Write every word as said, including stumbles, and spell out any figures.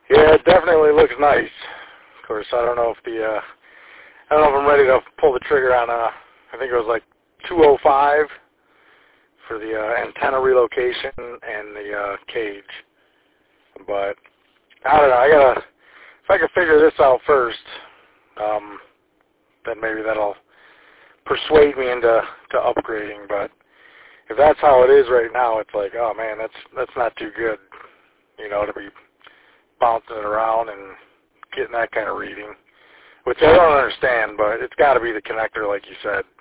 Yeah, it definitely looks nice. Of course, I don't know if the, uh, I don't know if I'm ready to pull the trigger on, uh, I think it was like two oh five for the uh, antenna relocation and the uh, cage. But, I don't know, I gotta, if I can figure this out first, um, then maybe that'll persuade me into to upgrading. But if that's how it is right now, it's like, oh man, that's that's not too good, you know, to be bouncing it around and getting that kind of reading, which I don't understand, but it's got to be the connector, like you said.